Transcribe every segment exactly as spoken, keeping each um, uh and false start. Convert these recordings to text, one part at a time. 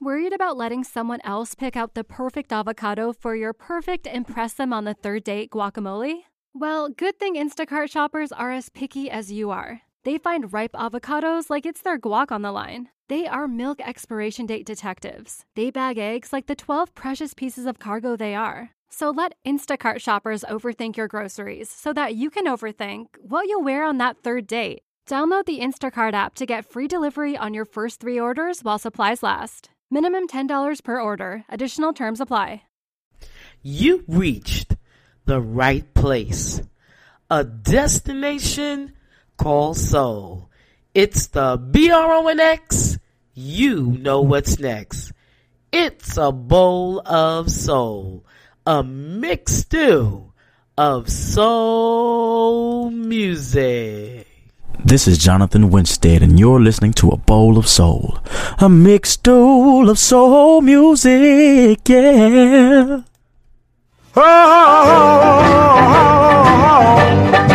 Worried about letting someone else pick out the perfect avocado for your perfect impress them on the third date guacamole? Well, good thing Instacart shoppers are as picky as you are. They find ripe avocados like it's their guac on the line. They are milk expiration date detectives. They bag eggs like the twelve precious pieces of cargo they are. So let Instacart shoppers overthink your groceries so that you can overthink what you'll wear on that third date. Download the Instacart app to get free delivery on your first three orders while supplies last. Minimum ten dollars per order. Additional terms apply. You reached the right place. A destination called Soul. It's the B R O N X. You know what's next. It's a bowl of soul. A mixed stew of soul music. This is Jonathan Winstead, and you're listening to A Bowl of Soul. A mixed stew of soul music, yeah. Oh, oh, oh, oh, oh.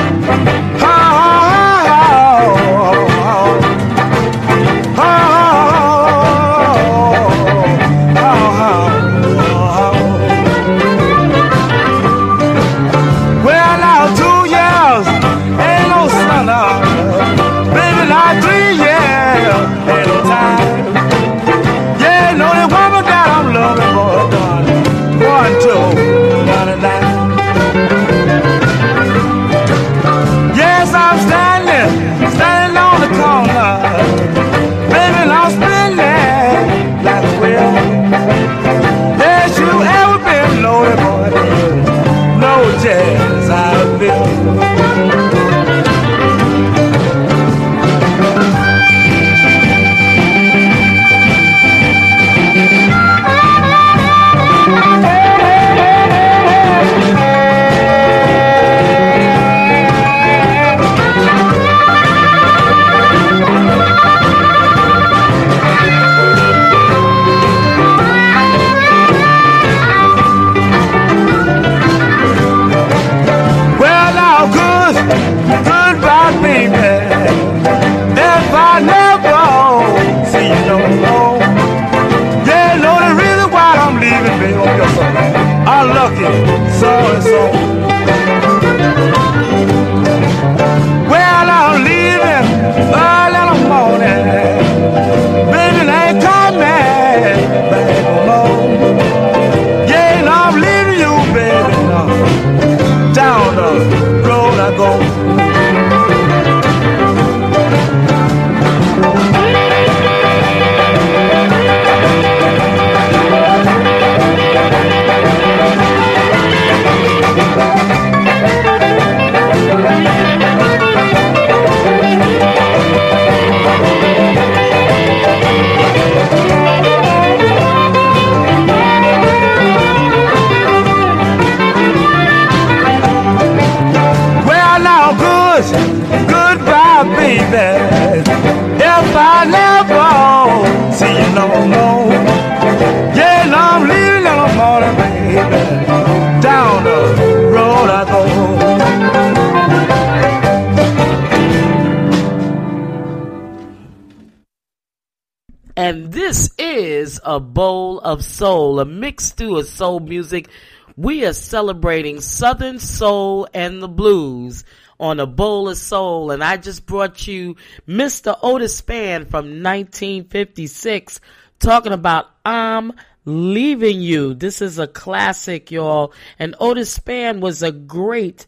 And this is A Bowl of Soul, a mixed stew of soul music. We are celebrating Southern soul and the blues on A Bowl of Soul, and I just brought you Mister Otis Spann from nineteen fifty-six talking about I'm Leaving You. This is a classic, y'all, and Otis Spann was a great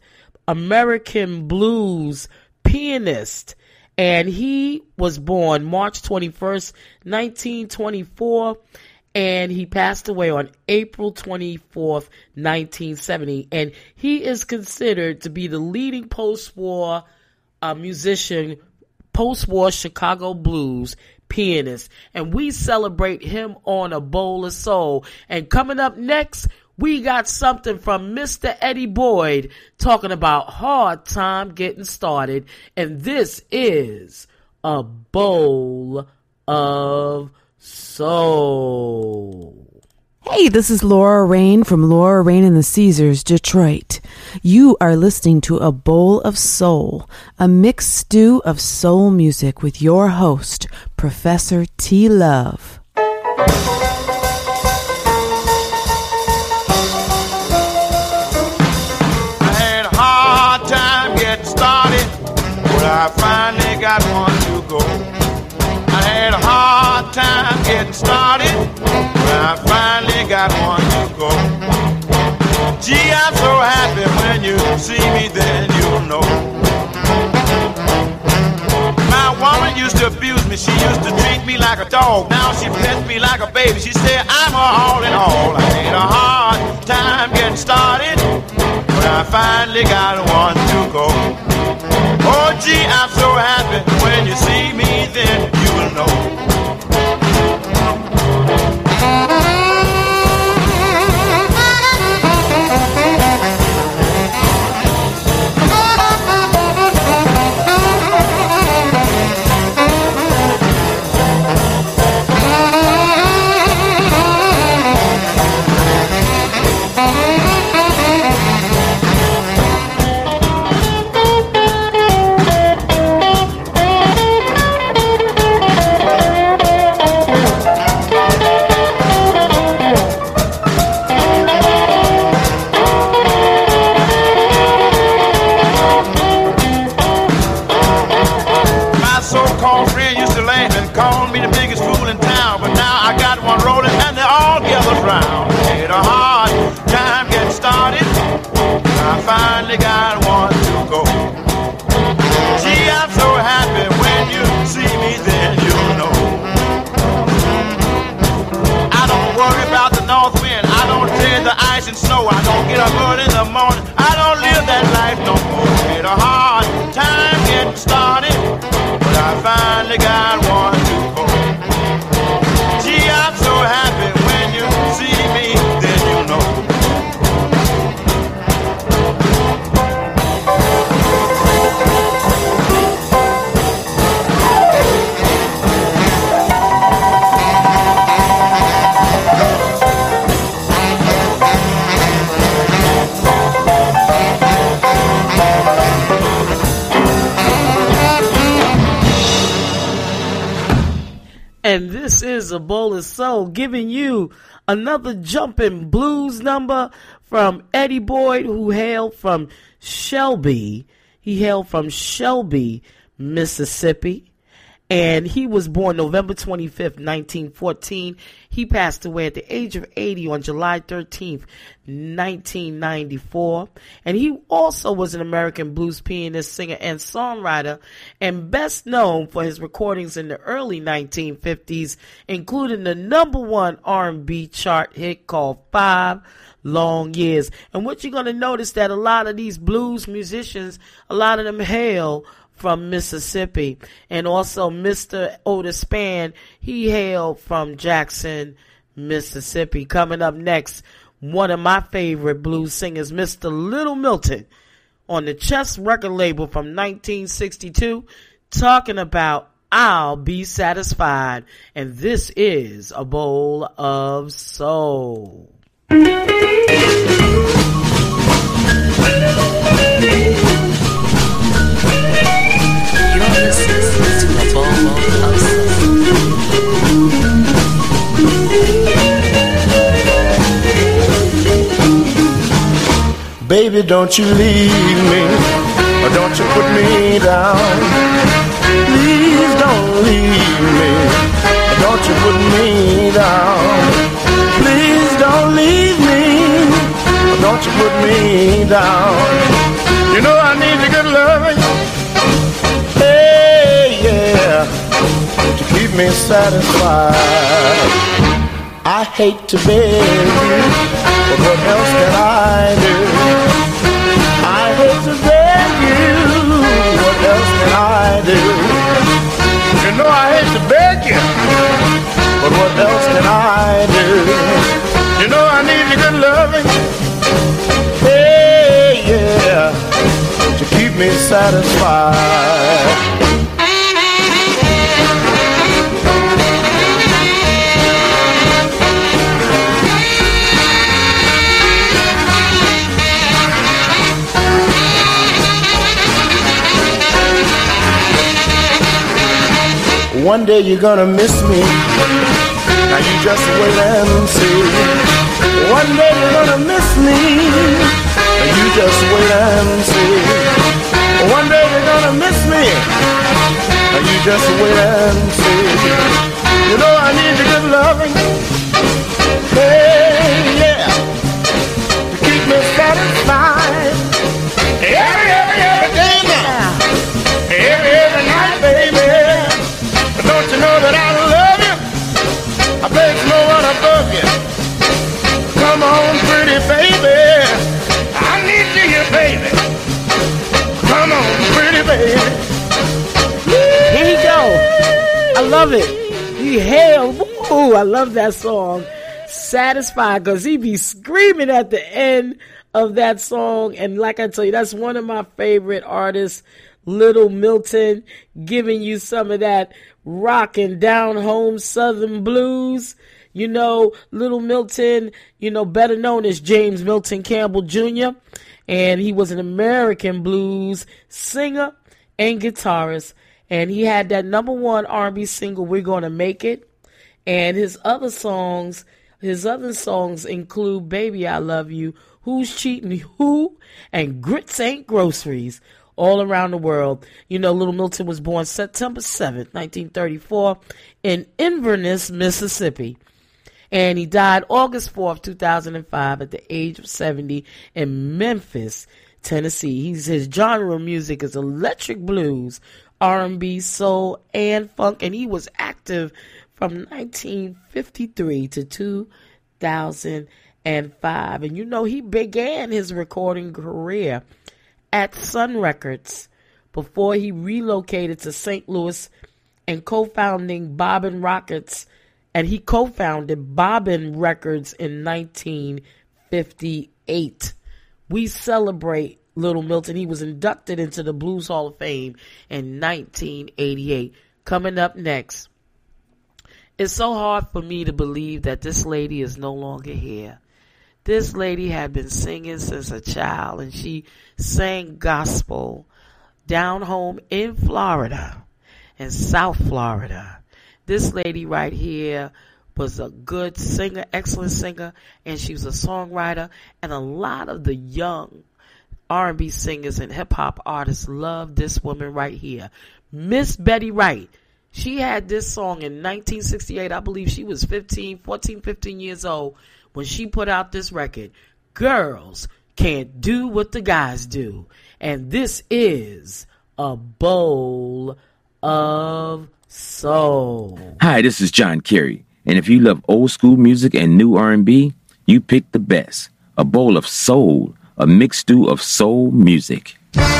American blues pianist. And he was born March twenty-first, nineteen twenty-four, and he passed away on April twenty-fourth, nineteen seventy. And he is considered to be the leading post-war uh, musician, post-war Chicago blues pianist. And we celebrate him on A Bowl of Soul. And coming up next, we got something from Mister Eddie Boyd talking about hard time getting started. And this is A Bowl of Soul. Hey, this is Laura Rain from Laura Rain and the Caesars, Detroit. You are listening to A Bowl of Soul, a mixed stew of soul music with your host, Professor T. Love. getting started. When I finally got one to go. Gee, I'm so happy when you see me, then you'll know. My woman used to abuse me. She used to treat me like a dog. Now she pets me like a baby. She said I'm her all in all. I had a hard time getting started, but I finally got one to go. Oh, gee, I'm so happy when you see me, then you will know. Finally got one to go. Gee, I'm so happy when you see me, then you'll know. I don't worry about the north wind. I don't dread the ice and snow. I don't get up early in the morning. I don't live that life no more. Had a hard time getting started, but I finally got one to go. Gee, I'm so happy when you see me, then you'll know. And this is A Bowl of Soul, giving you another jumping blues number from Eddie Boyd, who hailed from Shelby. He hailed from Shelby, Mississippi. And he was born November twenty-fifth, nineteen fourteen. He passed away at the age of eighty on July thirteenth, nineteen ninety-four. And he also was an American blues pianist, singer, and songwriter, and best known for his recordings in the early nineteen fifties, including the number one R and B chart hit called Five Long Years. And what you're going to notice that a lot of these blues musicians, a lot of them hail from Mississippi. And also Mister Otis Spann, he hailed from Jackson, Mississippi. Coming up next, one of my favorite blues singers, Mister Little Milton, on the Chess record label from nineteen sixty-two, talking about I'll Be Satisfied. And this is A Bowl of Soul. Baby, don't you leave me, or don't you put me down. Please don't leave me, or don't you put me down. Please don't leave me, or don't you put me down. You know I need a good loving, hey, yeah, to keep me satisfied. I hate to beg you, but what else can I do? I hate to beg you, what else can I do? You know I hate to beg you, but what else can I do? You know I need your good loving, hey, yeah, to keep me satisfied. One day you're gonna miss me, now you just wait and see. One day you're gonna miss me, now you just wait and see. One day you're gonna miss me, now you just wait and see. You know I need your good loving. Hey, yeah. To keep me satisfied. Every, every, every day now. Every, every night, baby. But don't you know that I love you? I beg no one above you. Come on, pretty baby. I need you here, baby. Come on, pretty baby. Here you go. I love it. He hailed. Woo, I love that song. Satisfied, because he be screaming at the end of that song. And like I tell you, that's one of my favorite artists, Little Milton, giving you some of that rockin' down home Southern blues. You know, Little Milton, you know, better known as James Milton Campbell Junior And he was an American blues singer and guitarist. And he had that number one R and B single, We're Gonna Make It. And his other songs, his other songs include Baby I Love You, Who's Cheating Who, and Grits Ain't Groceries, all around the world. You know, Little Milton was born September seventh, nineteen thirty-four, in Inverness, Mississippi. And he died August fourth, two thousand five, at the age of seventy in Memphis, Tennessee. He's, his genre of music is electric blues, R and B, soul, and funk. And he was active from nineteen fifty-three to two thousand five. And you know, he began his recording career at Sun Records before he relocated to Saint Louis and co-founding Bobbin Rockets. And he co-founded Bobbin Records in nineteen fifty-eight. We celebrate Little Milton. He was inducted into the Blues Hall of Fame in nineteen eighty-eight. Coming up next, it's so hard for me to believe that this lady is no longer here. This lady had been singing since a child, and she sang gospel down home in Florida, in South Florida. This lady right here was a good singer, excellent singer, and she was a songwriter, and a lot of the young R and B singers and hip-hop artists love this woman right here, Miss Betty Wright. She had this song in nineteen sixty-eight. I believe she was fifteen, fourteen, fifteen years old when she put out this record, Girls Can't Do What the Guys Do. And this is A Bowl of Soul. Hi, this is John Kerry. And if you love old school music and new R and B, you picked the best. A Bowl of Soul, a mixed stew of soul music.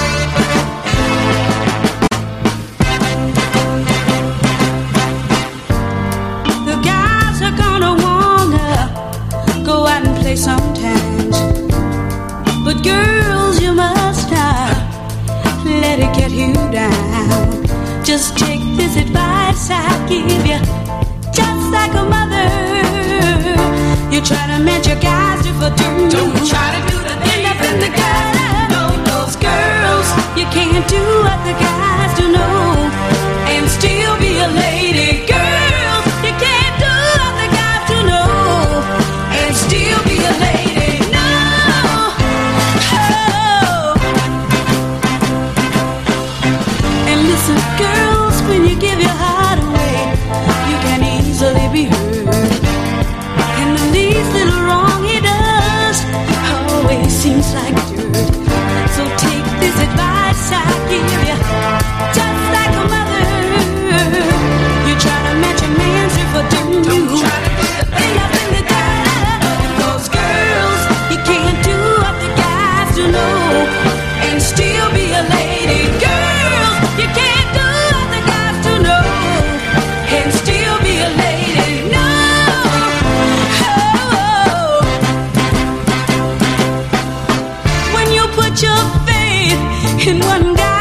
Sometimes, but girls, you must not let it get you down. Just take this advice I give you, just like a mother. You try to match your guys to for two. Don't try to do the thing up in the gutter. No, those girls, you can't do what the guys do, no, and still be a lady. Girls, you can't do what the guys do, no, and still be a lady, no. Oh. And listen, girls, when you give your heart away, you can easily be hurt. And the least little wrong he does always seems like dirt. So take this advice I give you, just like a mother. You try to match a man's if I do. Don't try to put the thing up in the dirt. Those girls, you can't do what the guys do, no, and still be a lady. Girls, you can't do what the guys do, no, and still be a lady. No. Oh. When you put your faith in one guy,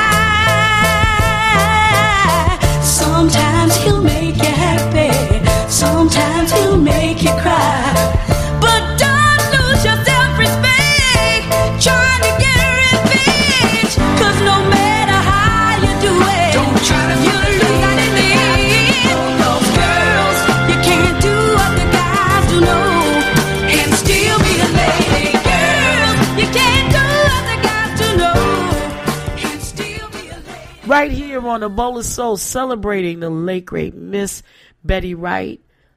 sometimes he'll make you happy, sometimes he'll make you cry. But don't lose your self-respect trying to get revenge, 'cause no matter how you do it, don't try to you lose at the end. Those girls, you can't do what the guys do, no, and still be a lady. Girls, you can't do what the guys do, no, and still be a lady. Right here on A Bowl of Soul, celebrating the late great Miss Betty Wright.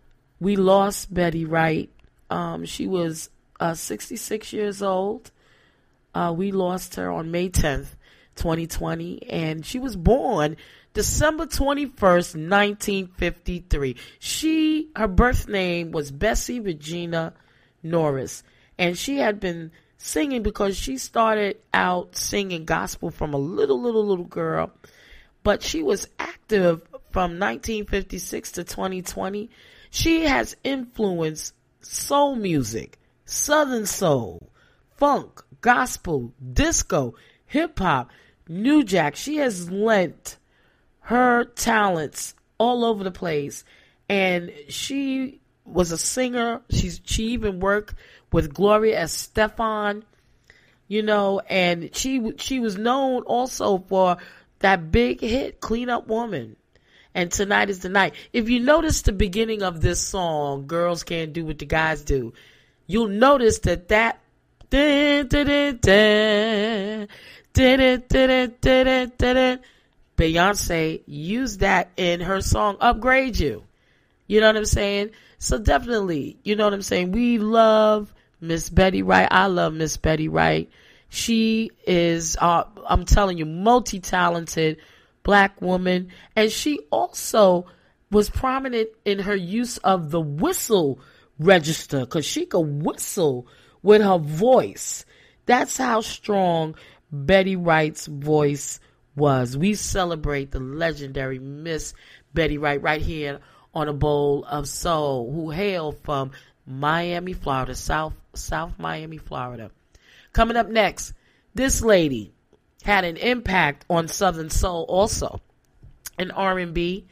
We lost Betty Wright. Um, she was uh, sixty-six years old. Uh, we lost her on May tenth, twenty twenty, and she was born December twenty-first, nineteen fifty-three. She, her birth name was Bessie Regina Norris, and she had been singing because she started out singing gospel from a little, little, little girl, but she was active from nineteen fifty-six to twenty twenty. She has influenced soul music, southern soul, funk, gospel, disco, hip-hop, new jack. She has lent her talents all over the place, and she was a singer. She's she even worked with Gloria Estefan, you know, and she she was known also for that big hit, Clean Up Woman, and Tonight Is the Night. If you notice the beginning of this song, Girls Can't Do What the Guys Do, you'll notice that that dun, dun, dun, dun, dun, dun, dun, dun, dun, Beyonce used that in her song Upgrade You. You know what I'm saying? So definitely, you know what I'm saying? We love Miss Betty Wright. I love Miss Betty Wright. She is, uh, I'm telling you, multi-talented black woman. And she also was prominent in her use of the whistle register, because she could whistle with her voice. That's how strong Betty Wright's voice was. We celebrate the legendary Miss Betty Wright right here on A Bowl of Soul, who hail from Miami, Florida, South South Miami, Florida. Coming up next, this lady had an impact on Southern soul also, in R and B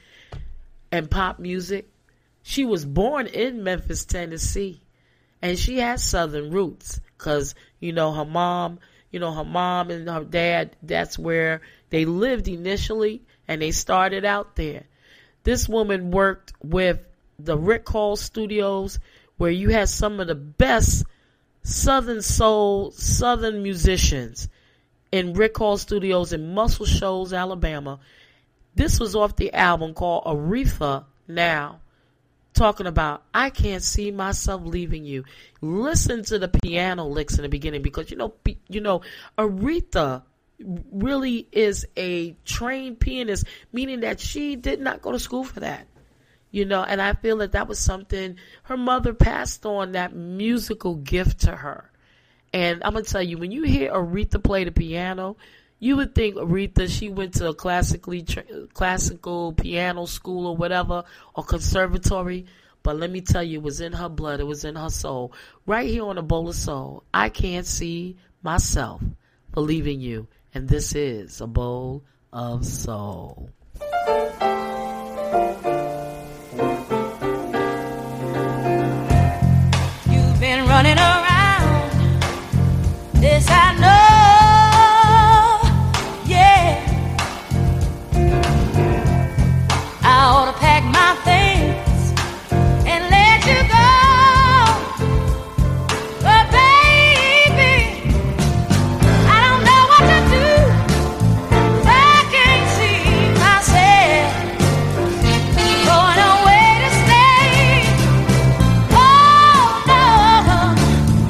and pop music. She was born in Memphis, Tennessee, and she has Southern roots because, you know, her mom, you know, her mom and her dad, that's where they lived initially, and they started out there. This woman worked with the Rick Hall Studios, where you had some of the best Southern soul, Southern musicians in Rick Hall Studios in Muscle Shoals, Alabama. This was off the album called Aretha Now, talking about I Can't See Myself Leaving You. Listen to the piano licks in the beginning, because, you know, you know, Aretha really is a trained pianist, meaning that she did not go to school for that, you know, and I feel that that was something her mother passed on, that musical gift to her. And I'm going to tell you, when you hear Aretha play the piano, you would think Aretha, she went to a classically tra- classical piano school or whatever, or conservatory, but let me tell you, it was in her blood, it was in her soul. Right here on A Bowl of Soul, I Can't See Myself Believing You. And this is A Bowl of Soul. You've been running around, this I know, yeah. I ought to pack my things and let you go. But baby, I don't know what to do. I can't see myself going away to stay. Oh no,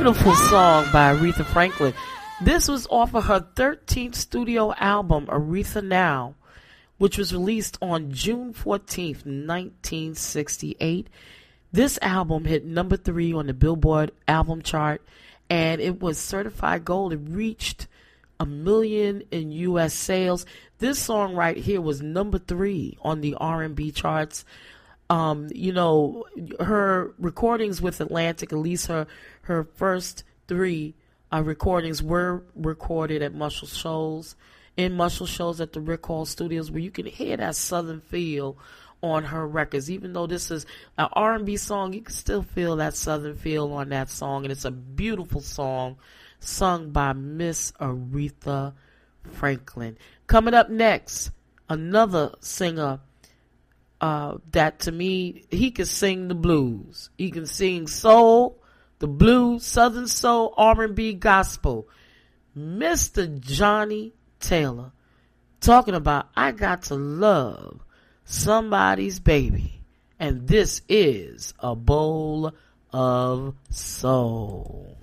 beautiful song by Aretha Franklin. This was off of her thirteenth studio album, Aretha Now, which was released on June fourteenth, nineteen sixty-eight. This album hit number three on the Billboard album chart, and it was certified gold. It reached a million in U S sales. This song right here was number three on the R and B charts. Um, you know, her recordings with Atlantic, at least her her first three uh, recordings were recorded at Muscle Shoals, in Muscle Shoals at the Rick Hall Studios, where you can hear that Southern feel on her records. Even though this is an R and B song, you can still feel that Southern feel on that song, and it's a beautiful song sung by Miss Aretha Franklin. Coming up next, another singer uh, that to me, he can sing the blues. He can sing soul, the blues, Southern soul, R and B, gospel. Mister Johnny Taylor, talking about I Got to Love Somebody's Baby. And this is A Bowl of Soul.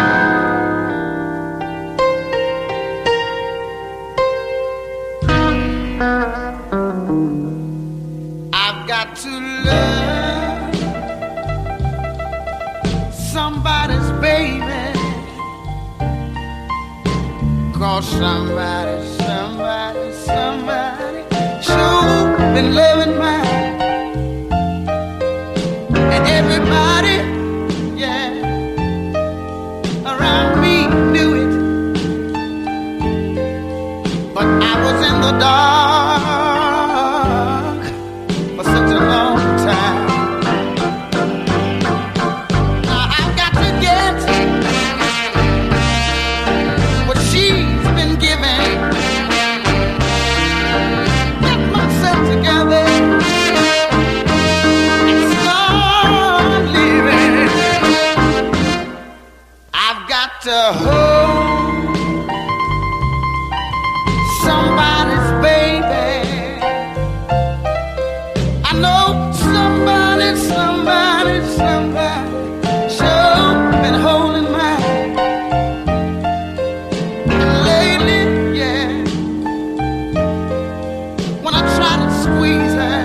I've got to love somebody's baby, 'cause somebody, somebody, somebody sure been loving mine. And everybody, yeah, around me knew it, but I was in the dark for such a long time. Now I've got to get what she's been giving, get myself together and start living. I've got to hold somebody's baby. I know somebody, somebody, somebody sure been holding mine. And lately, yeah, when I try to squeeze her,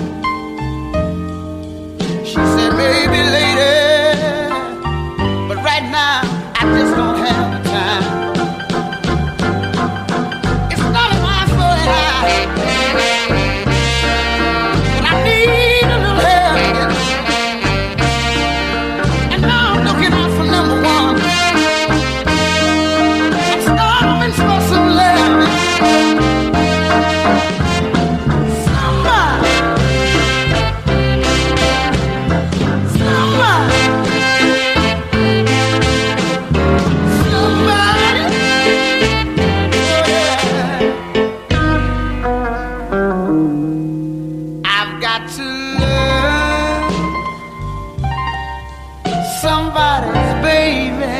she said, maybe later, but right now I just don't have the time. It's not my fault that I, but I need a little help. And now I'm looking out for number one. I'm starving for some love. Somebody, somebody, somebody, yeah. I've got to love somebody's baby.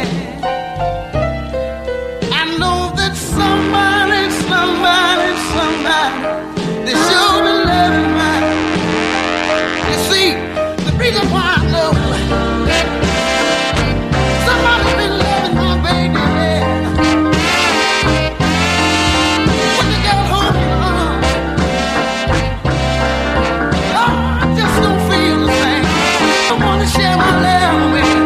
I know that somebody, somebody, somebody, they sure been loving mine. You see, the reason why I know somebody's been loving my baby, yeah. When they got home, oh, I just don't feel the same. I wanna share my love with you.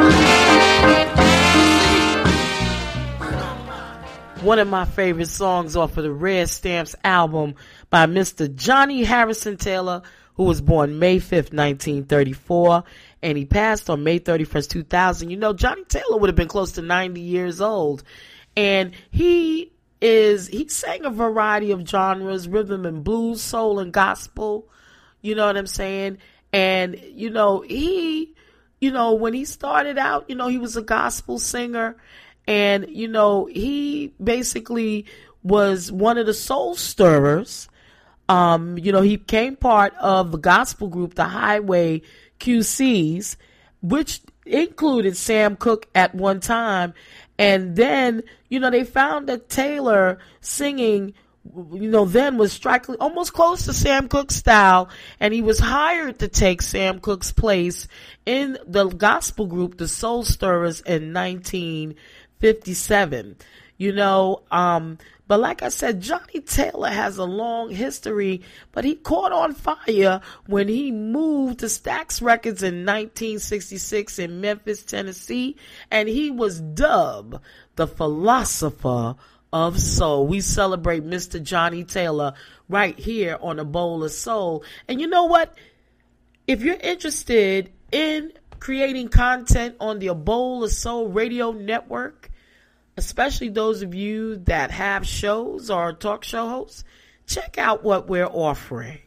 One of my favorite songs off of the Red Stamps album by Mister Johnny Harrison Taylor, who was born May fifth, nineteen thirty-four, and he passed on May thirty-first, two thousand. You know, Johnny Taylor would have been close to ninety years old. And he is, he sang a variety of genres, rhythm and blues, soul and gospel. You know what I'm saying? And, you know, he, you know, when he started out, you know, he was a gospel singer. And, you know, he basically was one of the soul stirrers. Um, you know, he became part of the gospel group, the Highway Q Cs, which included Sam Cooke at one time. And then, you know, they found that Taylor singing you know, then was strikingly almost close to Sam Cooke's style, and he was hired to take Sam Cooke's place in the gospel group, the Soul Stirrers, in nineteen fifty-seven. You know, um, but like I said, Johnny Taylor has a long history, but he caught on fire when he moved to Stax Records in nineteen sixty-six in Memphis, Tennessee, and he was dubbed the philosopher of soul. We celebrate Mister Johnny Taylor right here on A Bowl of Soul. And you know what? If you're interested in creating content on the A Bowl of Soul radio network, especially those of you that have shows or talk show hosts, check out what we're offering.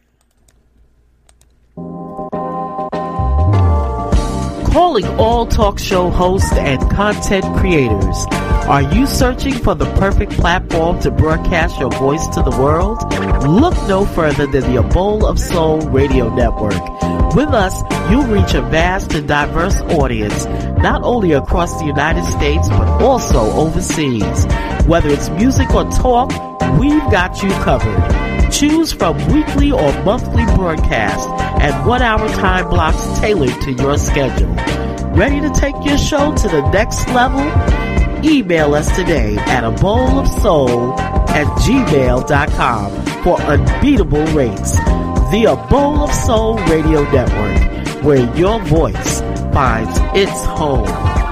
Calling all talk show hosts and content creators. Are you searching for the perfect platform to broadcast your voice to the world? Look no further than the A Bowl of Soul radio network. With us, you'll reach a vast and diverse audience, not only across the United States, but also overseas. Whether it's music or talk, we've got you covered. Choose from weekly or monthly broadcasts and one-hour time blocks tailored to your schedule. Ready to take your show to the next level? Email us today at a bowl of soul at gmail dot com for unbeatable rates. The A Bowl of Soul Radio Network, where your voice finds its home.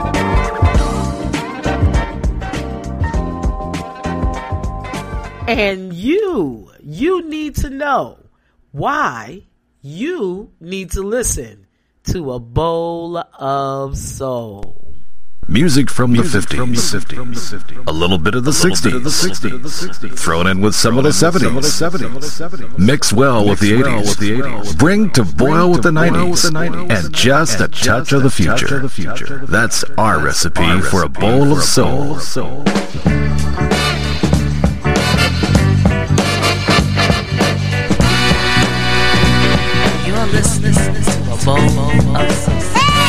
And you, you need to know why you need to listen to A Bowl of Soul. Music from the fifties, a little bit of the sixties, thrown in with some of the seventies, mix well with the eighties, bring to boil with the nineties, and just a touch of the future. That's our recipe for A Bowl of Soul. You're listening to A Bowl of Soul.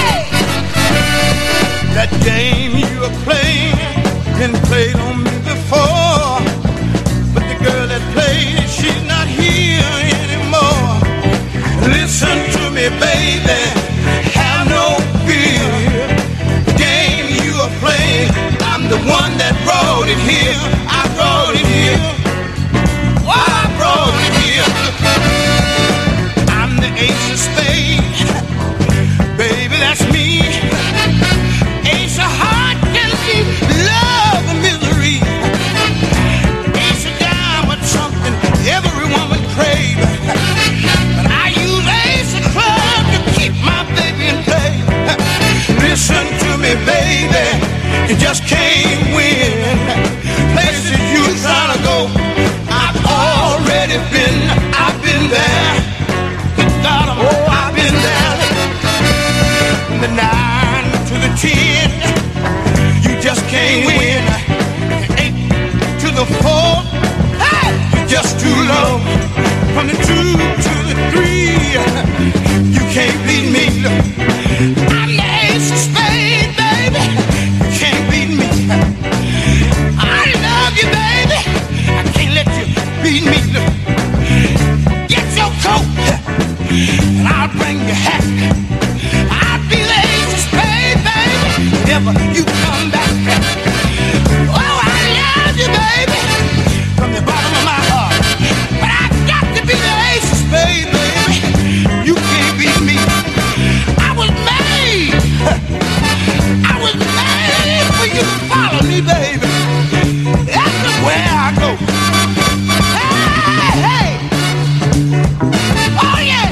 That game you are playing been played on me before, but the girl that played, she's not here anymore. Listen to me, baby, have no fear. The game you are playing, I'm the one that brought it here. I brought it here. Oh, I brought it here. I'm the ace of spades, baby, that's me. Ace of heart can be love and misery. Ace of diamond, something every woman craves. But I use ace of club to keep my baby in play. Listen to me, baby, you just can't win. Places you trying to go, I've already been. I've been there. Good God, oh, I've been there. The nine to the ten, you just can't win. Eight to the four, hey, you're just too low. From the two to the three, you can't beat me. I'm the ace of spades, baby. You can't beat me. I love you, baby. I can't let you beat me. Get your coat, and I'll bring your hat. I'll be the ace of spades, baby, whenever you come back. Oh, I love you, baby, from the bottom of my heart. But I've got to be the ace of spades, baby. You can't beat me. I was made. I was made for you to follow me, baby. Everywhere I go. Hey, hey. Oh, yeah.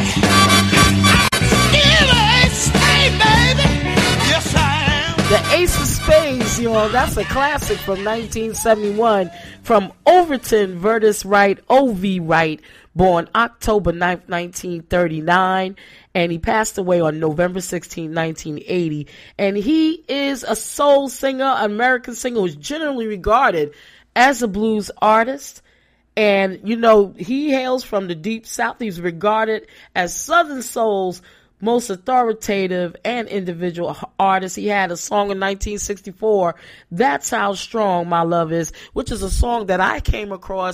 The Ace of Spades, you know, that's a classic from nineteen seventy-one from Overton Vertus Wright, O V Wright, born October ninth, nineteen thirty-nine, and he passed away on November sixteenth, nineteen eighty. And he is a soul singer, American singer who's generally regarded as a blues artist. And, you know, he hails from the Deep South. He's regarded as Southern Soul's most authoritative and individual artist. He had a song in nineteen sixty-four, That's How Strong My Love Is, which is a song that I came across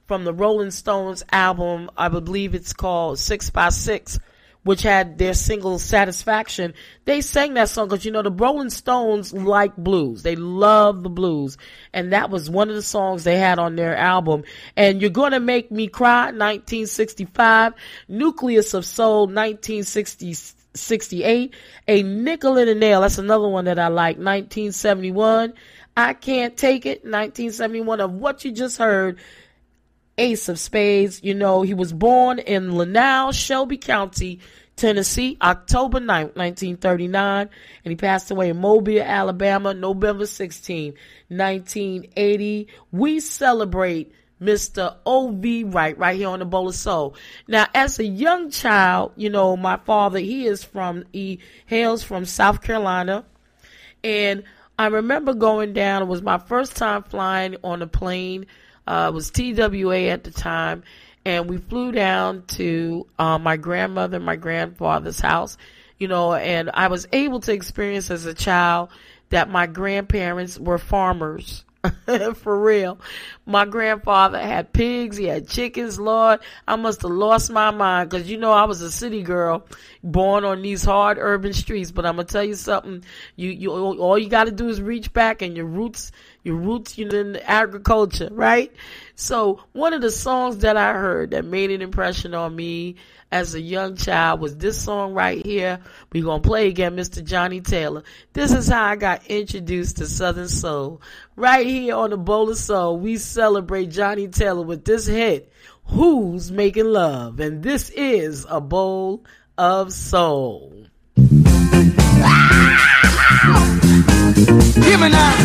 from the Rolling Stones album. I believe it's called Six by Six, which had their single Satisfaction. They sang that song because, you know, the Rolling Stones like blues. They love the blues. And that was one of the songs they had on their album. And You're Gonna Make Me Cry, nineteen sixty-five. Nucleus of Soul, nineteen sixty-eight. A Nickel and a Nail, that's another one that I like, nineteen seventy-one. I Can't Take It, nineteen seventy-one. Of what you just heard, Ace of Spades. You know, he was born in Lanao, Shelby County, Tennessee, October ninth, nineteen thirty-nine, and he passed away in Mobile, Alabama, November sixteenth, nineteen eighty. We celebrate Mister O V Wright right here on the Bowl of Soul. Now, as a young child, you know, my father, he is from, he hails from South Carolina, and I remember going down, it was my first time flying on a plane. Uh, it was T W A at the time, and we flew down to uh, my grandmother and my grandfather's house, you know, and I was able to experience as a child that my grandparents were farmers. For real. My grandfather had pigs, he had chickens. Lord, I must have lost my mind because, you know, I was a city girl born on these hard urban streets. But I'm going to tell you something. You, you, all you got to do is reach back, and your roots, your roots, you know, in agriculture, right? So one of the songs that I heard that made an impression on me as a young child was this song right here. We're going to play again, Mister Johnny Taylor. This is how I got introduced to Southern Soul. Right here on the Bowl of Soul, we celebrate Johnny Taylor with this hit, Who's Making Love? And this is a Bowl of Soul. Give me now.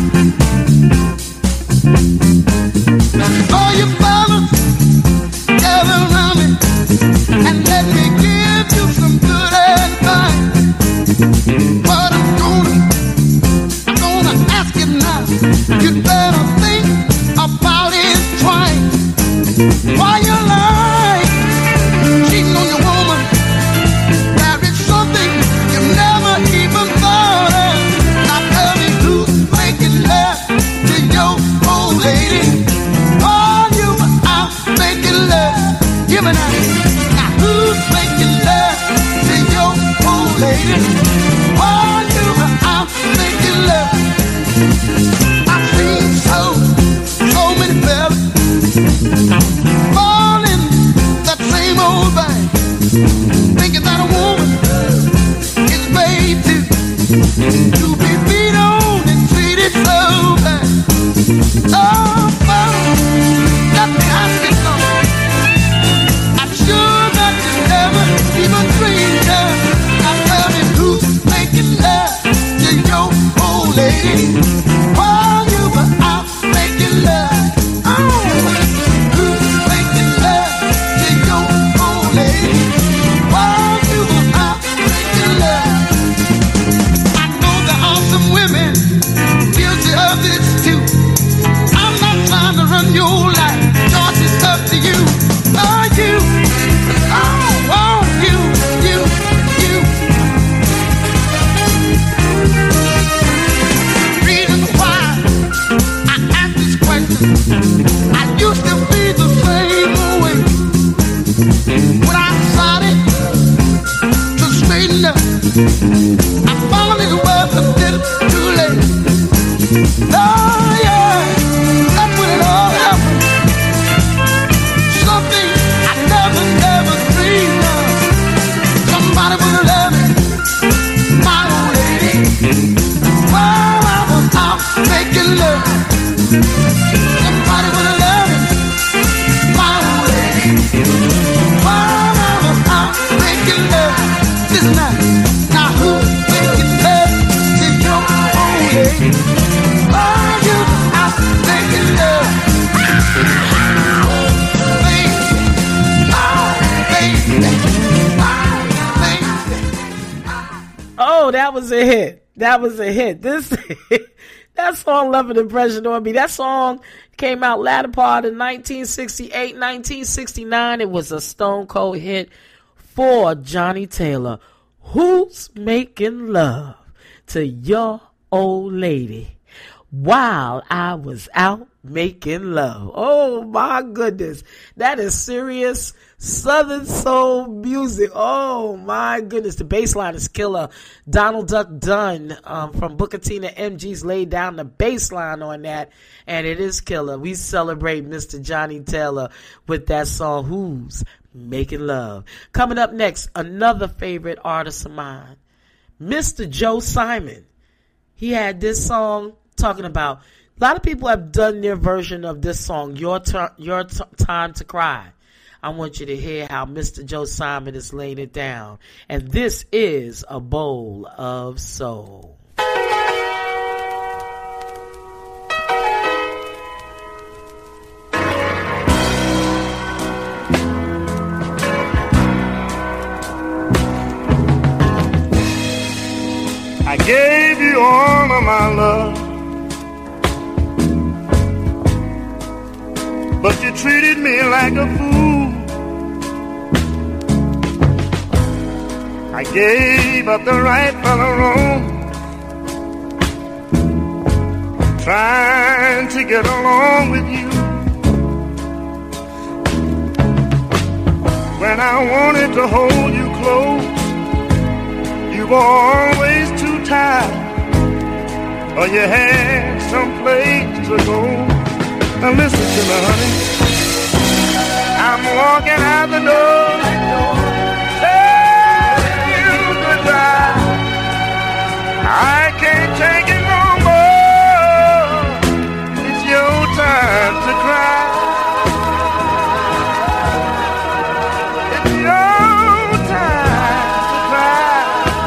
All you fellas, gather around me and let me give you some good advice. But I'm gonna, I'm gonna ask you now. You'd better think about it twice. Why you lie, cheating on your woman? There is something you never even thought of. Now tell me who's making love to your old lady? Are you out making love? Give me that. Now who's making love to your old lady? Are you out making love? I've seen so, so many fellas falling that same old thing, thinking that a woman is made to, to be beat on and treated so bad. Oh, well, let me ask you something. I'm sure that you never even dreamed of. Now tell me who's making love to your old lady while you were out making love. Oh, who's making love to your old lady while you were out making love? I know there are some women guilty of this too. I'm not trying to run your life. Yours is up to you. Oh, you. Oh, oh, you, you, you. Reason why I ask this question, I used to be the same way. When I decided to straighten up, I found it was a little too late. Oh yeah, that's when it all happened. Something I never, never dreamed of. Somebody was loving my old lady while I was out making love. Somebody was loving my old lady while I was out making love. Listen now, now who's making love to your old lady while you out making love? Baby, oh, baby, Oh, that was a hit. That was a hit. This that song left an impression on me. That song came out latter part of nineteen sixty-eight, nineteen sixty-nine. It was a stone cold hit for Johnny Taylor. Who's making love to your old lady while I was out making love. Oh my goodness. That is serious Southern soul music. Oh my goodness. The bass line is killer. Donald Duck Dunn um, from Booker T and the M Gs laid down the bass line on that, and it is killer. We celebrate Mister Johnny Taylor with that song, Who's Making Love. Coming up next, another favorite artist of mine, Mister Joe Simon. He had this song talking about, a lot of people have done their version of this song, Your Tur- Your T- Time to Cry. I want you to hear how Mister Joe Simon is laying it down. And this is A Bowl of Soul. I gave you all of my love, but you treated me like a fool. I gave up the right for the wrong, trying to get along with you. When I wanted to hold you close, you were always too tired, or you had some place to go. Now listen to me, honey. I'm walking out the door, telling you goodbye. I can't take it no more. It's your time to cry. It's your time to cry.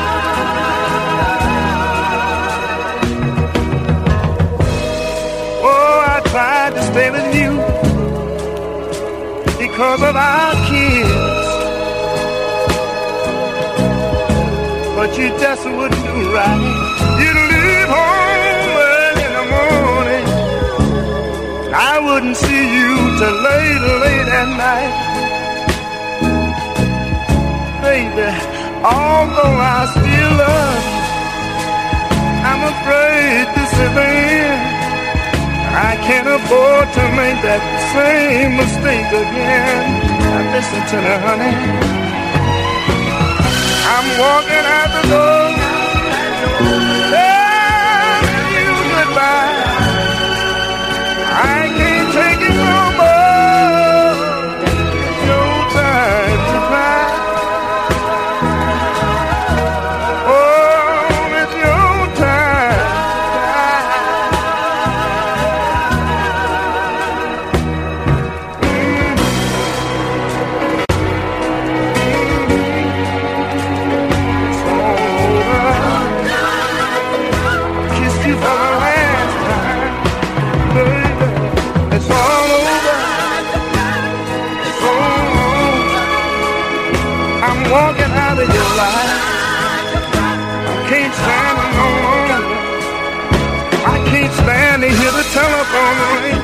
Oh, I tried to stay with you because of our kids, but you just wouldn't do right. You'd leave home early in the morning, I wouldn't see you till late, late at night. Baby, although I still love you, I'm afraid this is the end. I can't afford to make that same mistake again. Now listen to me, honey. I'm walking out the door, telling you goodbye. I can't take it no more. It's your time to cry. Oh, it's your time to cry. Walking out of your life, I can't stand it no longer. I can't stand to hear the telephone ring.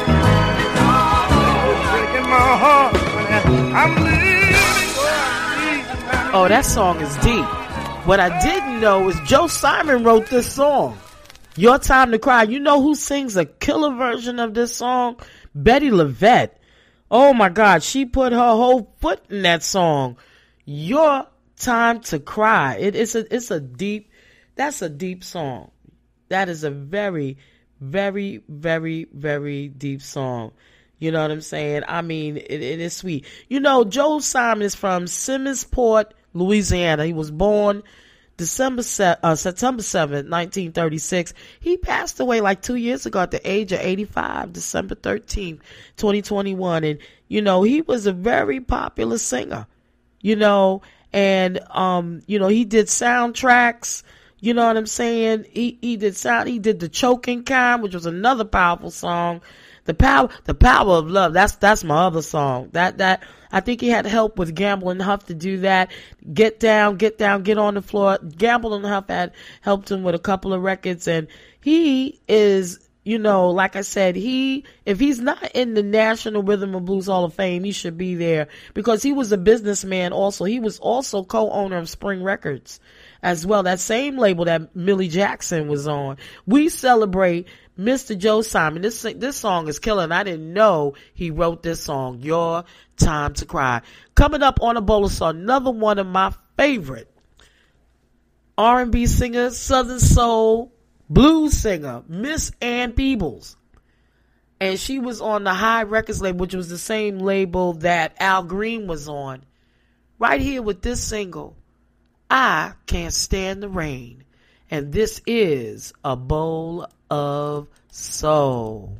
It's breaking my heart. I'm leaving. Oh, that song is deep. What I didn't know is Joe Simon wrote this song, Your Time to Cry. You know who sings a killer version of this song? Betty LaVette. Oh my God, she put her whole foot in that song. Your Time to Cry. It, it's a it's a deep, that's a deep song. That is a very, very, very, very deep song. You know what I'm saying? I mean, it, it is sweet. You know, Joe Simon is from Simmonsport, Louisiana. He was born December se- uh, September seventh, nineteen thirty-six. He passed away like two years ago at the age of eighty-five, December thirteenth, twenty twenty-one. And, you know, he was a very popular singer. You know, and, um, you know, he did soundtracks, you know what I'm saying? He, he did sound, he did The Choking Kind, which was another powerful song. The power, the power of love. That's, that's my other song. That, that, I think he had help with Gamble and Huff to do that. Get down, get down, get on the floor. Gamble and Huff had helped him with a couple of records, and he is, you know, like I said, he, if he's not in the National Rhythm and Blues Hall of Fame, he should be there because he was a businessman also. He was also co-owner of Spring Records. as well. That same label that Millie Jackson was on. We celebrate Mister Joe Simon. This this song is killing. I didn't know he wrote this song, Your Time to Cry. Coming up on a bowl of soul, another one of my favorite R and B singer, Southern Soul, blues singer, Miss Ann Peebles. And she was on the High Records label, which was the same label that Al Green was on. Right here with this single, I Can't Stand the Rain. And this is A Bowl of Soul.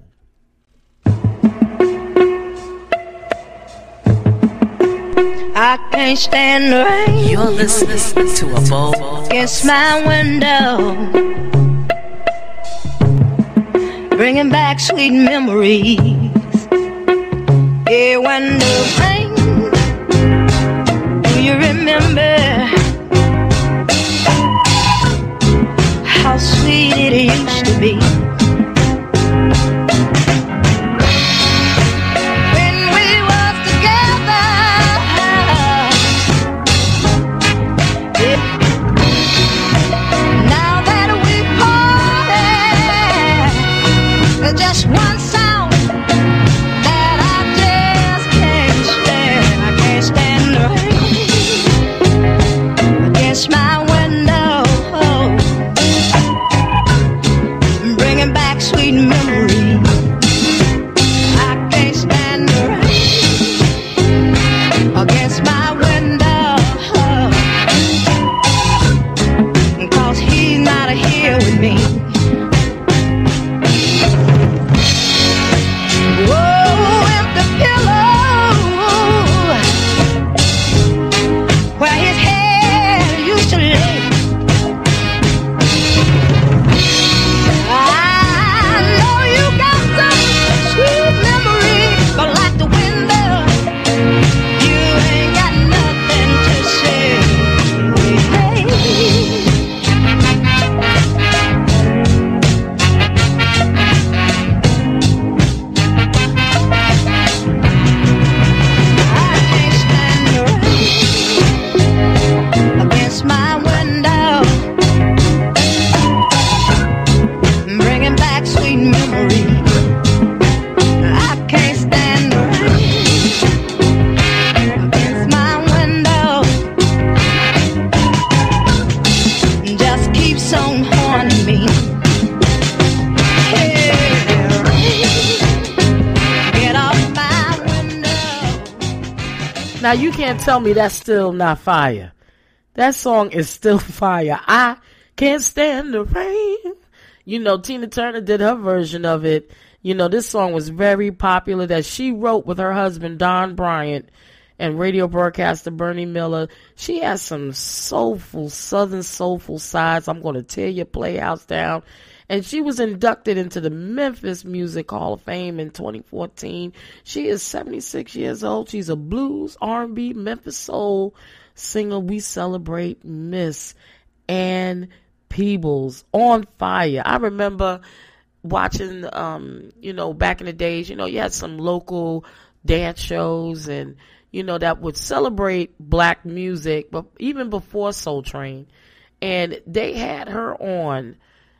I can't stand the rain. You're listening to A Bowl against my window, bringing back sweet memories. Yeah, when the rain, do you remember how sweet it used to be? Just one sound that I just can't stand. I can't stand the rain against my window, bringing back sweet memories. I can't stand the rain against my window, 'cause he's not here with me. Now you can't tell me that's still not fire. That song is still fire. I Can't Stand the Rain. You know, Tina Turner did her version of it. You know, this song was very popular that she wrote with her husband, Don Bryant, and radio broadcaster Bernie Miller. She has some soulful, southern soulful sides. I'm going to tear your playhouse down. And she was inducted into the Memphis Music Hall of Fame in twenty fourteen. She is seventy-six years old. She's a blues, R and B, Memphis soul singer. We celebrate Miss Ann Peebles. On fire. I remember watching, um, you know, back in the days, you know, you had some local dance shows and, you know, that would celebrate black music, but even before Soul Train. And they had her on.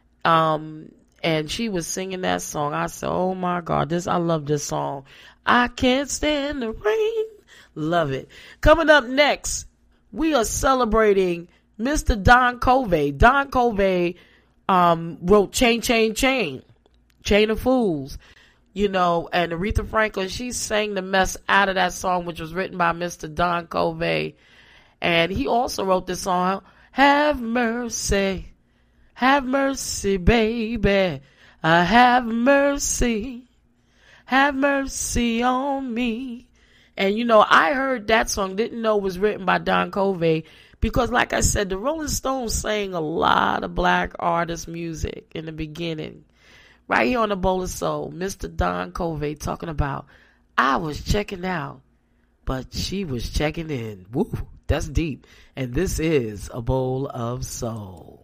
Um, and she was singing that song. I said, oh my God, this, I love this song. I Can't Stand the Rain. Love it. Coming up next, we are celebrating Mister Don Covey. Don Covey, um, wrote Chain, Chain, Chain, Chain of Fools, you know, and Aretha Franklin, she sang the mess out of that song, which was written by Mister Don Covey. And he also wrote this song, Have Mercy. Have mercy, baby, uh, have mercy, have mercy on me. And, you know, I heard that song, didn't know it was written by Don Covey, because, like I said, the Rolling Stones sang a lot of black artist music in the beginning. Right here on the Bowl of Soul, Mister Don Covey talking about, I was checking out, but she was checking in. Woo, that's deep. And this is A Bowl of Soul.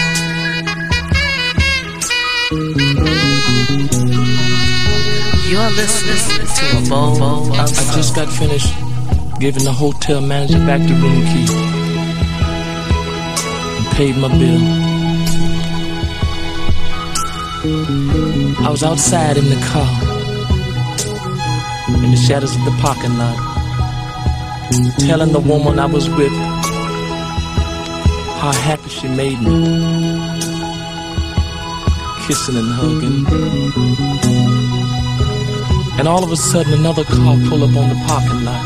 You're listening to a bowl of soul. I just got finished giving the hotel manager back the room key and paid my bill. I was outside in the car, in the shadows of the parking lot, telling the woman I was with how happy she made me, kissing and hugging. And all of a sudden another car pulled up on the parking lot.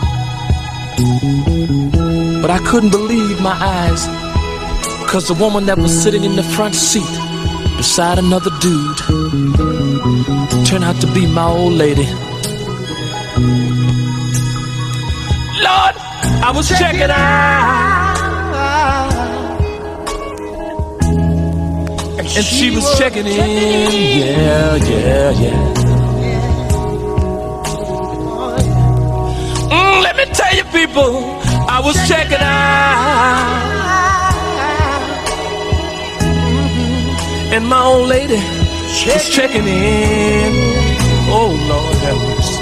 But I couldn't believe my eyes, cause the woman that was sitting in the front seat beside another dude turned out to be my old lady. Lord, I was Check checking out, and she, she was, was checking, checking in. in. Yeah, yeah, yeah. Mm, let me tell you, people, I was checking out, and my old lady was checking in. Oh, Lord have mercy.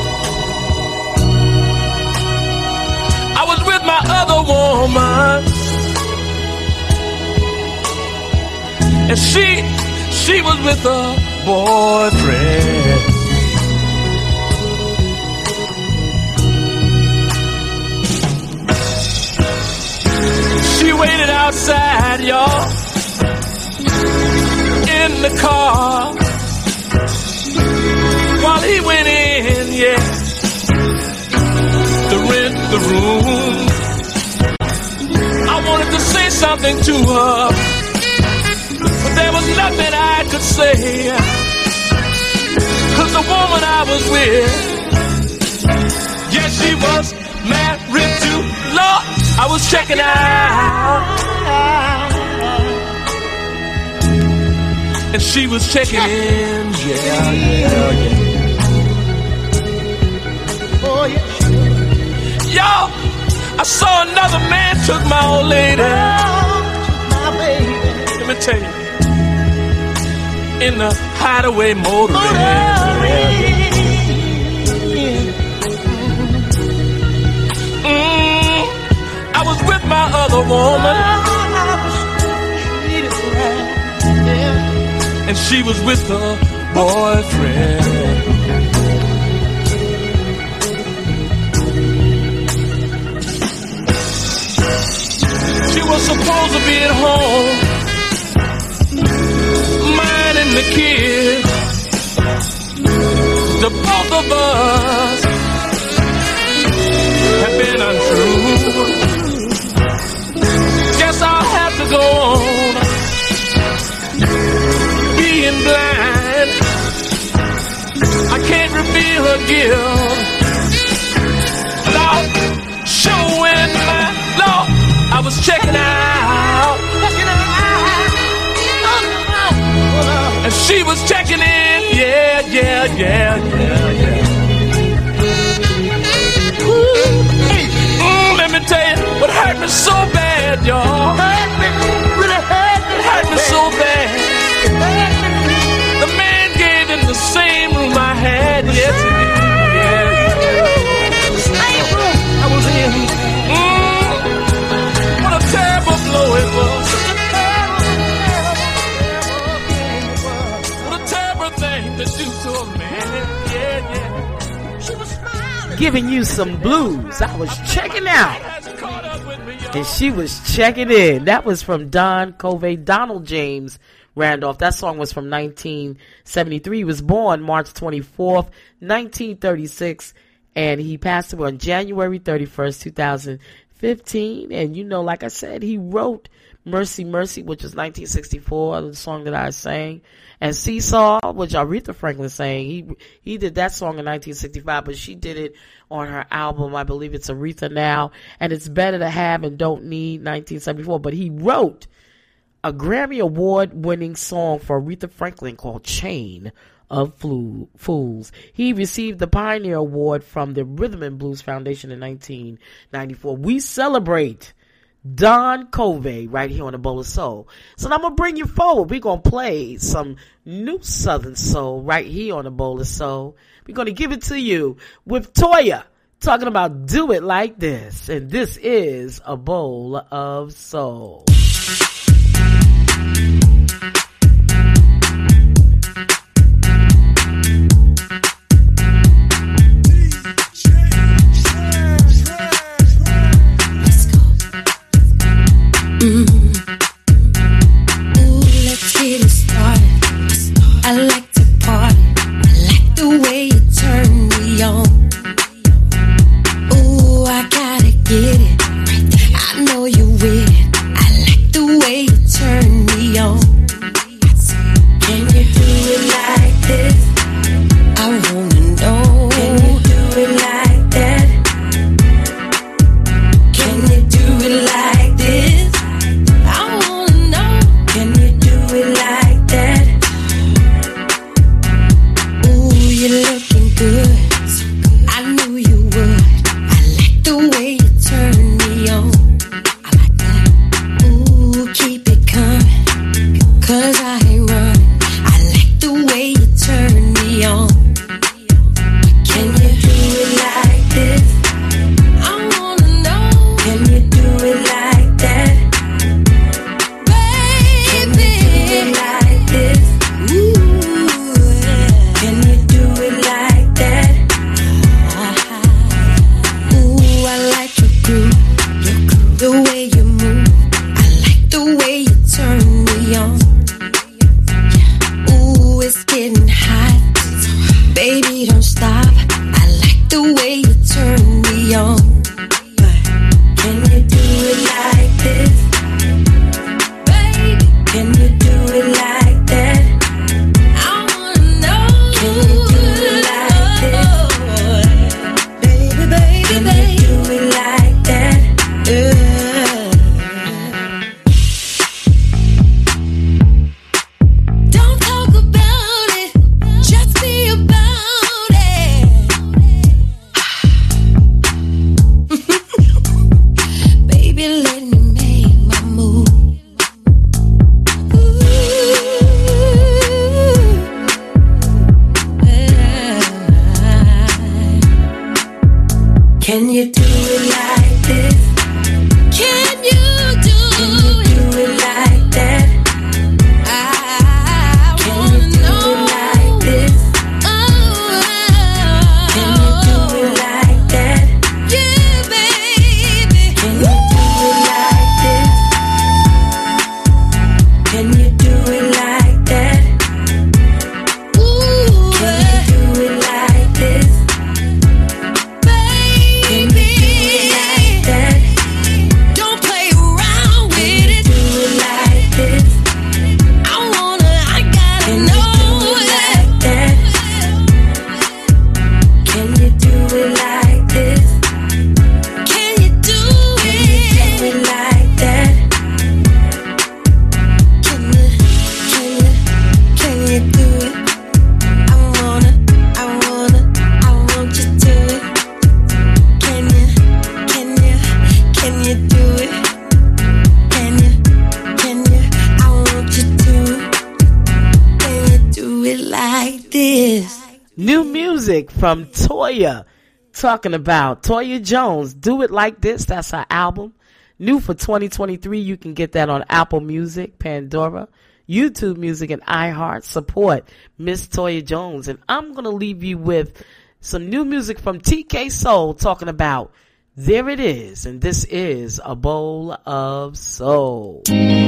I was with my other woman, and she, she was with her boyfriend. She waited outside, y'all, in the car, while he went in, yeah, to rent the room. I wanted to say something to her, but there was nothing I could say, cause the woman I was with, yes, she was married to Lord. I was checking out, and she was checking in. Yeah, yeah, yeah. Oh, yeah. Y'all, I saw another man took my old lady. My baby. Let me tell you, in the hideaway motor. Yeah, yeah. Mm, I was with my other woman, and she was with her boyfriend. She was supposed to be at home, minding the kids. The both of us have been untrue. Guess I'll have to go on being blind. I can't reveal her guilt. Lord, showing my Lord, I was checking out, and she was checking in. Yeah, yeah, yeah, yeah, yeah. Mm, let me tell you what hurt me so bad, y'all. Hurt me, really hurt me. It hurt me so bad. The man gave in the same room I had. Yes, he did. Yeah, the same room I was in. Mm, what a terrible blow it was. What a terrible thing to do to a man. Yeah, yeah. She was smiling, giving you some blues. I was checking out, and she was checking in. That was from Don Covey, Donald James Randolph. That song was from nineteen seventy-three. He was born March twenty-fourth, nineteen thirty-six, and he passed away on January thirty-first, two thousand fifteen. And you know, like I said, he wrote Mercy Mercy, which was nineteen sixty-four, the song that I sang, and Seesaw, which Aretha Franklin sang. He he did that song in nineteen sixty-five, but she did it on her album, I believe it's Aretha Now, and it's Better to Have and Don't Need, nineteen seventy-four. But he wrote a Grammy Award winning song for Aretha Franklin called Chain of Fools. He received the Pioneer Award from the Rhythm and Blues Foundation in nineteen ninety-four. We celebrate Don Covey right here on the Bowl of Soul. So I'm going to bring you forward. We're going to play some new Southern Soul right here on the Bowl of Soul. We're going to give it to you with Toya talking about Do It Like This. And this is a Bowl of Soul. Mm. Ooh, let's get it started. I like to party. I like the way you turn me on. Ooh, I gotta get it. I know you with it. I like the way you turn me on. Can you do it like this? I wanna know. Can you do it like that? Can you do it like this? You're looking good. I knew you would. I like the way you turn me on. I like that. Ooh, keep it coming, 'cause I ain't running. I like the way you turn me on. Can you do it like this? I wanna know. Can you do it like that? Baby, can you do it like this? Ooh. The way you move, I like the way you turn me on. Ooh, it's getting hot, baby, don't stop. I like the way you turn me on. Can you do it like this? Baby, can you do it like that? I wanna know. Can you do it like this? Baby, baby, can baby. You do it like that? Yeah. Can you do it like this? Can you do, Can you do it like that? I Can wanna you do know. It like this? Oh, Can you do it like that? Yeah, baby. Can you do it like this? Can you do it like that? Ooh, can you do it like this? New music from Toya, talking about Toya Jones, Do It Like This. That's her album. New for twenty twenty-three. You can get that on Apple Music, Pandora, YouTube Music, and iHeart. Support Miss Toya Jones. And I'm going to leave you with some new music from T K Soul, talking about There It Is. And this is a Bowl of Soul.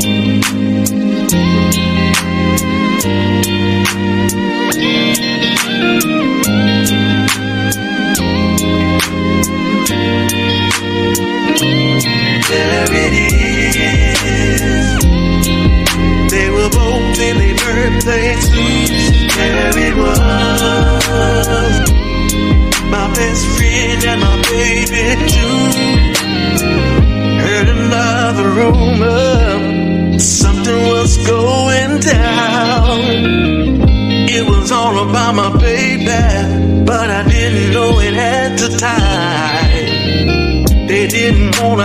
There it is. They were both in their birthday suits. There it was. My best friend and my baby too. Heard another rumor. Something was going down. It was all about my baby.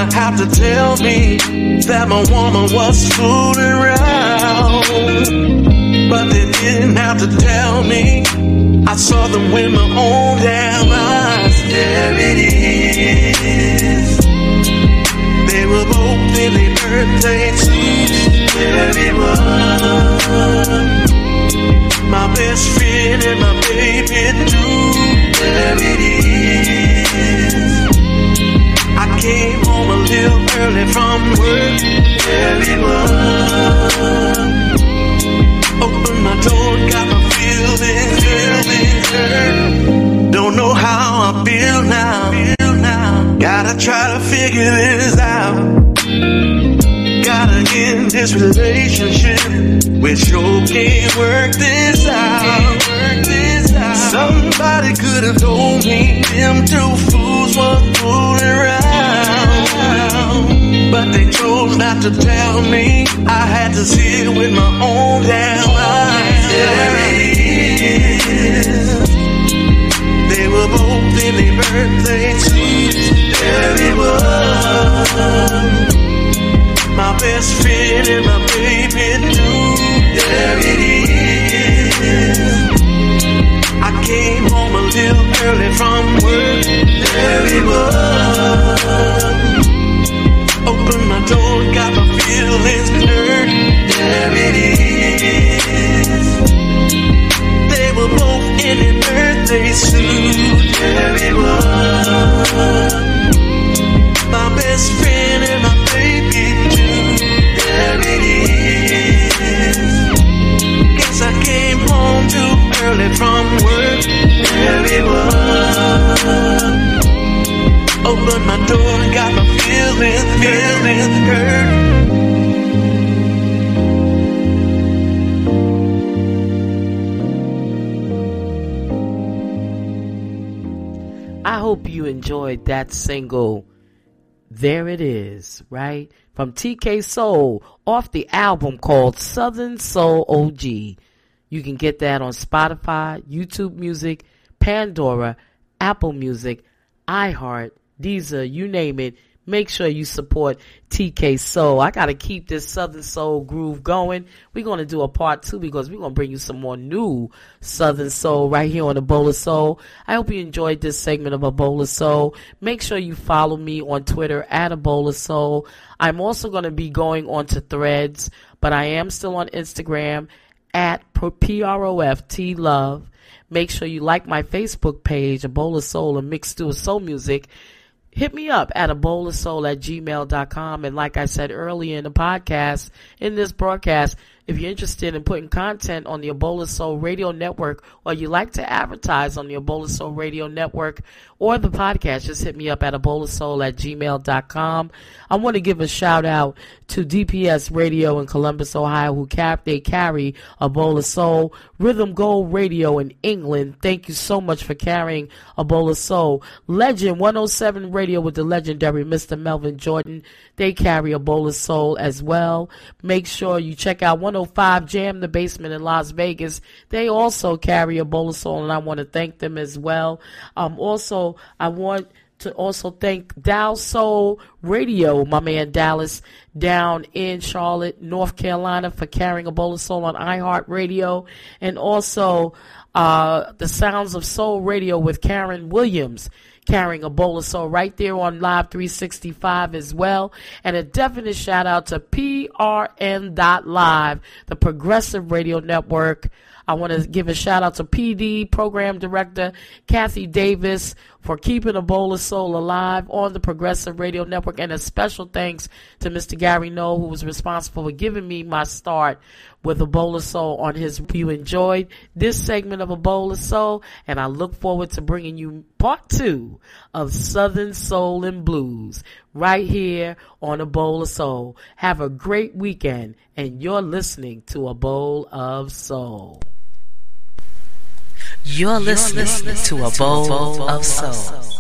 have to tell me that my woman was fooling around. But they didn't have to tell me. I saw them with my own damn eyes. There it is. They were both in their birthday suits. There it was. My best friend and my baby too. There it is. I came home a little early from work. There it was. Opened my door, got my feelings, feelings hurt. Don't know how I feel now. Feel now. Gotta try to figure this out. Gotta end this relationship. We sure can't work this out. Work this out. Somebody could have told me them two fools were fooling around, but they chose not to tell me. I had to see it with my own damn eyes. There it is. They were both in their birthday suits. There it was. My best friend and my baby too. There it is. I came home a little early from work. There it was. Opened my door, got my feelings hurt. There it is. They were both in their birthday suit. There it was. My best friend and my baby too. There it is. Guess I came home too early from work. There it was. Opened my door and got my feelings, feelings hurt. I hope you enjoyed that single. There it is, right? From T K Soul off the album called Southern Soul O G. You can get that on Spotify, YouTube Music, Pandora, Apple Music, iHeart, Deezer, you name it. Make sure you support T K Soul. I got to keep this Southern Soul groove going. We're going to do a part two because we're going to bring you some more new Southern Soul right here on A Bowl of Soul. I hope you enjoyed this segment of A Bowl of Soul. Make sure you follow me on Twitter at A Bowl of Soul. I'm also going to be going on to Threads, but I am still on Instagram at P R O F T Love. Make sure you like my Facebook page, A Bowl of Soul, a mixed stew of soul music. Hit me up at a bowl of soul at gmail dot com. And like I said earlier in the podcast, in this broadcast, if you're interested in putting content on the A Bowl of Soul Radio Network, or you like to advertise on the A Bowl of Soul Radio Network or the podcast, just hit me up at a bowl of soul at gmail dot com. I want to give a shout out to D P S Radio in Columbus, Ohio, who cap they carry A Bowl of Soul. Rhythm Gold Radio in England, thank you so much for carrying A Bowl of Soul. Legend one oh seven Radio with the legendary Mister Melvin Jordan, they carry A Bowl of Soul as well. Make sure you check out one oh five Jam the Basement in Las Vegas. They also carry A Bowl of Soul, and I want to thank them as well. Um, also, I want to also thank Dow Soul Radio, my man Dallas, down in Charlotte, North Carolina, for carrying A Bowl of Soul on iHeartRadio, and also uh, the Sounds of Soul Radio with Karen Williams, carrying A Bowl of Soul right there on Live three sixty-five as well. And a definite shout out to P R N dot live, the Progressive Radio Network. I want to give a shout out to P D, Program Director Kathy Davis, for keeping A Bowl of Soul alive on the Progressive Radio Network. And a special thanks to Mister Gary Noel, who was responsible for giving me my start with A Bowl of Soul on his. You enjoyed this segment of A Bowl of Soul, and I look forward to bringing you part two of Southern Soul and Blues right here on A Bowl of Soul. Have a great weekend, and you're listening to A Bowl of Soul. You're listening, You're listening to A Bowl, to a bowl of Soul.